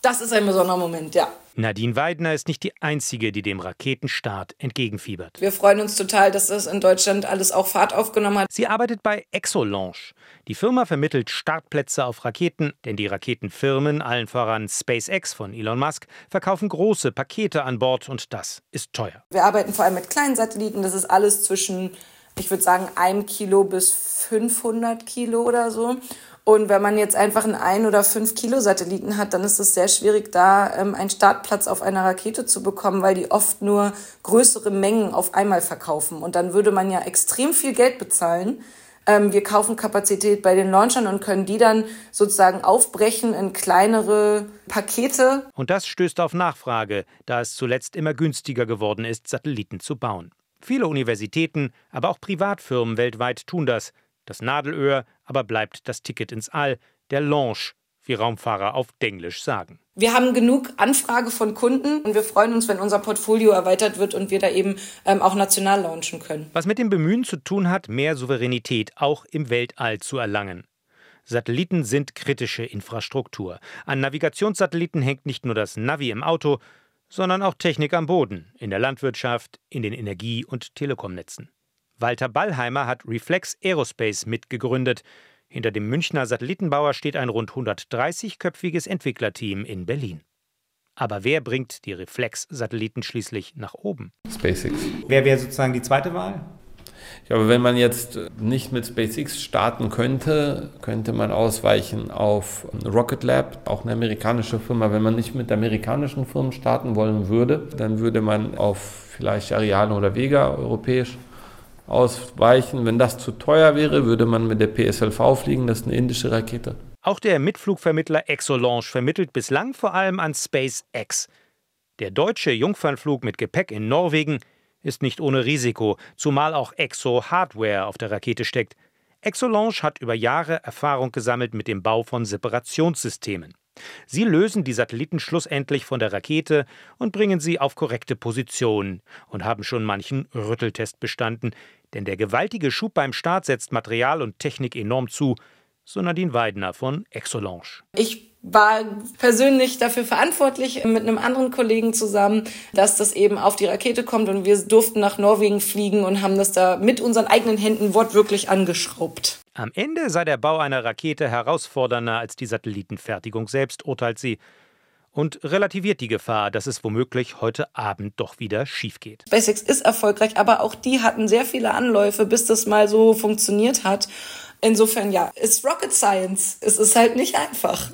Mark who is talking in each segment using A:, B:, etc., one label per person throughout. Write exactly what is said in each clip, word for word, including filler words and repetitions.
A: Das ist ein besonderer Moment, ja.
B: Nadine Weidner ist nicht die Einzige, die dem Raketenstart entgegenfiebert.
A: Wir freuen uns total, dass das in Deutschland alles auch Fahrt aufgenommen hat.
B: Sie arbeitet bei Exolaunch. Die Firma vermittelt Startplätze auf Raketen, denn die Raketenfirmen, allen voran SpaceX von Elon Musk, verkaufen große Pakete an Bord und das ist teuer.
A: Wir arbeiten vor allem mit kleinen Satelliten, das ist alles zwischen, ich würde sagen, einem Kilo bis fünfhundert Kilo oder so. Und wenn man jetzt einfach einen ein- oder fünf Kilo Satelliten hat, dann ist es sehr schwierig, da ähm, einen Startplatz auf einer Rakete zu bekommen, weil die oft nur größere Mengen auf einmal verkaufen. Und dann würde man ja extrem viel Geld bezahlen. Ähm, wir kaufen Kapazität bei den Launchern und können die dann sozusagen aufbrechen in kleinere Pakete.
B: Und das stößt auf Nachfrage, da es zuletzt immer günstiger geworden ist, Satelliten zu bauen. Viele Universitäten, aber auch Privatfirmen weltweit tun das. Das Nadelöhr aber bleibt das Ticket ins All, der Launch, wie Raumfahrer auf Denglisch sagen.
A: Wir haben genug Anfrage von Kunden und wir freuen uns, wenn unser Portfolio erweitert wird und wir da eben ähm, auch national launchen können.
B: Was mit dem Bemühen zu tun hat, mehr Souveränität auch im Weltall zu erlangen. Satelliten sind kritische Infrastruktur. An Navigationssatelliten hängt nicht nur das Navi im Auto, sondern auch Technik am Boden, in der Landwirtschaft, in den Energie- und Telekomnetzen. Walter Ballheimer hat Reflex Aerospace mitgegründet. Hinter dem Münchner Satellitenbauer steht ein rund hundertdreißigköpfiges Entwicklerteam in Berlin. Aber wer bringt die Reflex-Satelliten schließlich nach oben?
C: SpaceX.
D: Wer wäre sozusagen die zweite Wahl?
C: Ich glaube, wenn man jetzt nicht mit SpaceX starten könnte, könnte man ausweichen auf Rocket Lab, auch eine amerikanische Firma. Wenn man nicht mit amerikanischen Firmen starten wollen würde, dann würde man auf vielleicht Ariane oder Vega europäisch ausweichen. Wenn das zu teuer wäre, würde man mit der P S L V fliegen, das ist eine indische Rakete.
B: Auch der Mitflugvermittler Exolaunch vermittelt bislang vor allem an SpaceX. Der deutsche Jungfernflug mit Gepäck in Norwegen ist nicht ohne Risiko, zumal auch Exo-Hardware auf der Rakete steckt. Exolaunch hat über Jahre Erfahrung gesammelt mit dem Bau von Separationssystemen. Sie lösen die Satelliten schlussendlich von der Rakete und bringen sie auf korrekte Position und haben schon manchen Rütteltest bestanden, denn der gewaltige Schub beim Start setzt Material und Technik enorm zu, so Nadine Weidner von Exolaunch.
A: Ich war persönlich dafür verantwortlich, mit einem anderen Kollegen zusammen, dass das eben auf die Rakete kommt und wir durften nach Norwegen fliegen und haben das da mit unseren eigenen Händen wortwörtlich angeschraubt.
B: Am Ende sei der Bau einer Rakete herausfordernder als die Satellitenfertigung selbst, urteilt sie. Und relativiert die Gefahr, dass es womöglich heute Abend doch wieder schief geht.
A: SpaceX ist erfolgreich, aber auch die hatten sehr viele Anläufe, bis das mal so funktioniert hat. Insofern ja, ist Rocket Science. Es ist halt nicht einfach.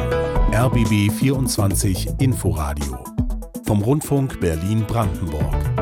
E: R B B vierundzwanzig Inforadio vom Rundfunk Berlin-Brandenburg.